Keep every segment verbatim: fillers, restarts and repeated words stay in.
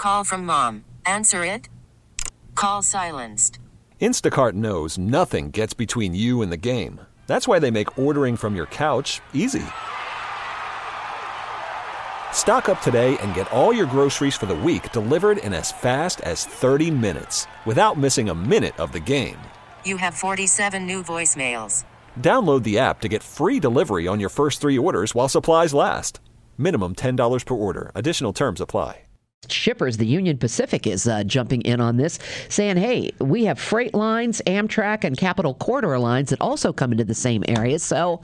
call from mom. Answer it. Call silenced. Instacart knows nothing gets between you and the game. That's why they make ordering from your couch easy. Stock up today and get all your groceries for the week delivered in as fast as thirty minutes without missing a minute of the game. You have forty-seven new voicemails. Download the app to get free delivery on your first three orders while supplies last. Minimum ten dollars per order. Additional terms apply. Shippers, the Union Pacific is uh, jumping in on this, saying, hey, we have freight lines, Amtrak, and Capital Corridor lines that also come into the same area. So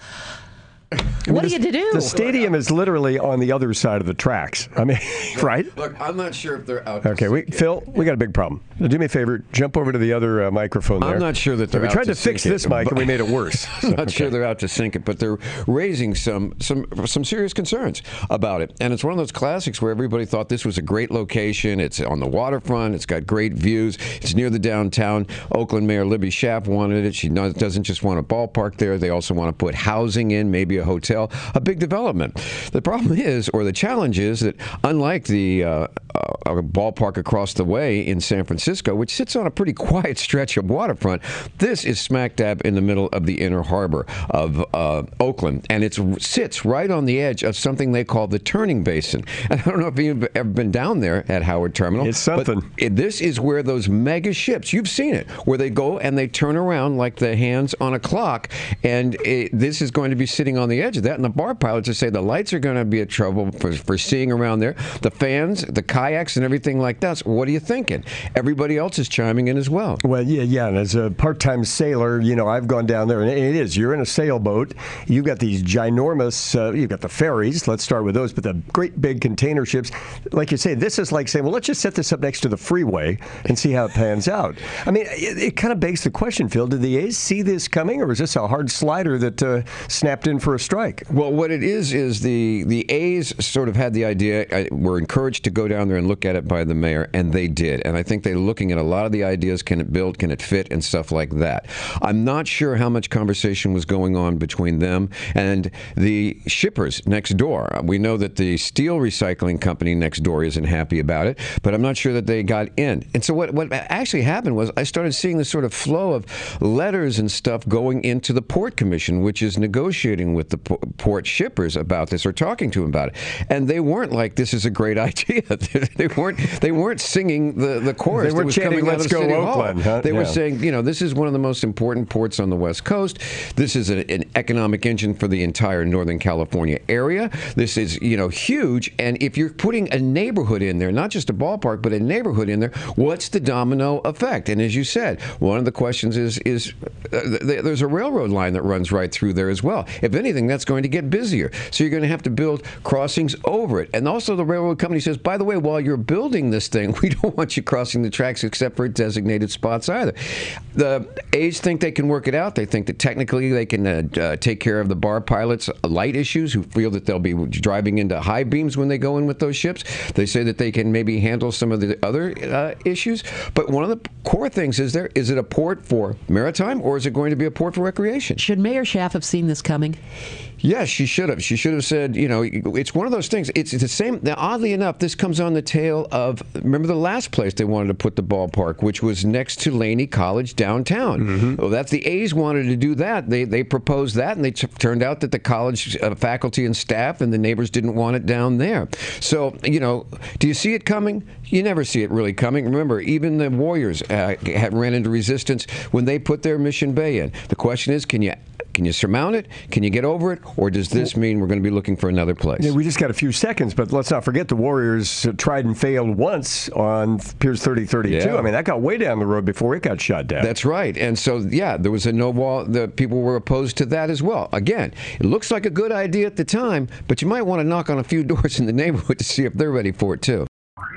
what mean, are you to do? The stadium is literally on the other side of the tracks. I mean, look, right? Look, I'm not sure if they're out to Okay, we, Phil, we got a big problem. Do me a favor, jump over to the other uh, microphone there. I'm not sure that they're We out tried to to fix sink this it, mic, but- and we made it worse. I'm So, not okay. sure they're out to sink it, but they're raising some some some serious concerns about it. And it's one of those classics where everybody thought this was a great location. It's on the waterfront. It's got great views. It's near the downtown. Oakland Mayor Libby Schaaf wanted it. She not, doesn't just want a ballpark there. They also want to put housing in, maybe a hotel, a big development. The problem is, or the challenge is, that unlike the uh, uh, ballpark across the way in San Francisco, which sits on a pretty quiet stretch of waterfront, this is smack dab in the middle of the inner harbor of uh, Oakland, and it sits right on the edge of something they call the turning basin. And I don't know if you've ever been down there at Howard Terminal. It's something. But it, this is where those mega ships, you've seen it, where they go and they turn around like the hands on a clock, and it, this is going to be sitting on the edge of that, and the bar pilots are saying the lights are going to be a trouble for, for seeing around there, the fans, the kayaks, and everything like that. So what are you thinking? Everybody else is chiming in as well. Well, yeah, yeah. And as a part-time sailor, you know, I've gone down there, and it is. You're in a sailboat. You've got these ginormous, uh, you've got the ferries. Let's start with those. But the great big container ships, like you say, this is like saying, well, let's just set this up next to the freeway and see how it pans out. I mean, it, it kind of begs the question, Phil, did the A's see this coming, or is this a hard slider that uh, snapped in for a strike? Well, what it is is the the A's sort of had the idea, uh, were encouraged to go down there and look at it by the mayor, and they did. And I think they're looking at a lot of the ideas, can it build, can it fit, and stuff like that. I'm not sure how much conversation was going on between them and the shippers next door. We know that the steel recycling company next door isn't happy about it, but I'm not sure that they got in. And so what, what actually happened was I started seeing this sort of flow of letters and stuff going into the Port Commission, which is negotiating with the port shippers about this, or talking to them about it. And they weren't like, this is a great idea. they weren't they weren't singing the, the chorus. They weren't that was chanting, coming out "Let's of go City Oakland," Hall. huh? They were Yeah. saying, you know, this is one of the most important ports on the West Coast. This is a, an economic engine for the entire Northern California area. This is, you know, huge. And if you're putting a neighborhood in there, not just a ballpark, but a neighborhood in there, what's the domino effect? And as you said, one of the questions is, is uh, th- there's a railroad line that runs right through there as well. If anything, that's going to get busier. So you're going to have to build crossings over it. And also the railroad company says, by the way, while you're building this thing, we don't want you crossing the tracks except for designated spots either. The A's think they can work it out. They think that technically they can uh, uh, take care of the bar pilots' light issues, who feel that they'll be driving into high beams when they go in with those ships. They say that they can maybe handle some of the other uh, issues. But one of the core things is there, is it a port for maritime, or is it going to be a port for recreation? Should Mayor Schaaf have seen this coming? Yes, she should have. She should have said, you know, it's one of those things. It's the same. Now, oddly enough, this comes on the tail of, remember the last place they wanted to put the ballpark, which was next to Laney College downtown. Mm-hmm. Well, that's the A's wanted to do that. They they proposed that, and it t- turned out that the college uh, faculty and staff and the neighbors didn't want it down there. So, you know, do you see it coming? You never see it really coming. Remember, even the Warriors uh, had ran into resistance when they put their Mission Bay in. The question is, can you Can you surmount it? Can you get over it? Or does this mean we're going to be looking for another place? Yeah, we just got a few seconds, but let's not forget the Warriors tried and failed once on Piers thirty thirty-two. Yeah. I mean, that got way down the road before it got shut down. That's right. And so, yeah, there was a no wall. The people were opposed to that as well. Again, it looks like a good idea at the time, but you might want to knock on a few doors in the neighborhood to see if they're ready for it, too.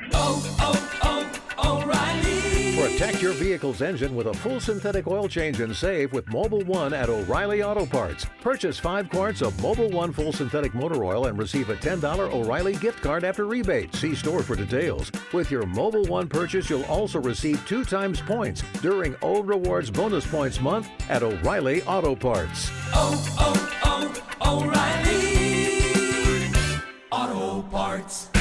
Protect your vehicle's engine with a full synthetic oil change and save with Mobil one at O'Reilly Auto Parts. Purchase five quarts of Mobil one full synthetic motor oil and receive a ten dollars O'Reilly gift card after rebate. See store for details. With your Mobil one purchase, you'll also receive two times points during O Rewards Bonus Points Month at O'Reilly Auto Parts. Oh, oh, oh, O'Reilly Auto Parts.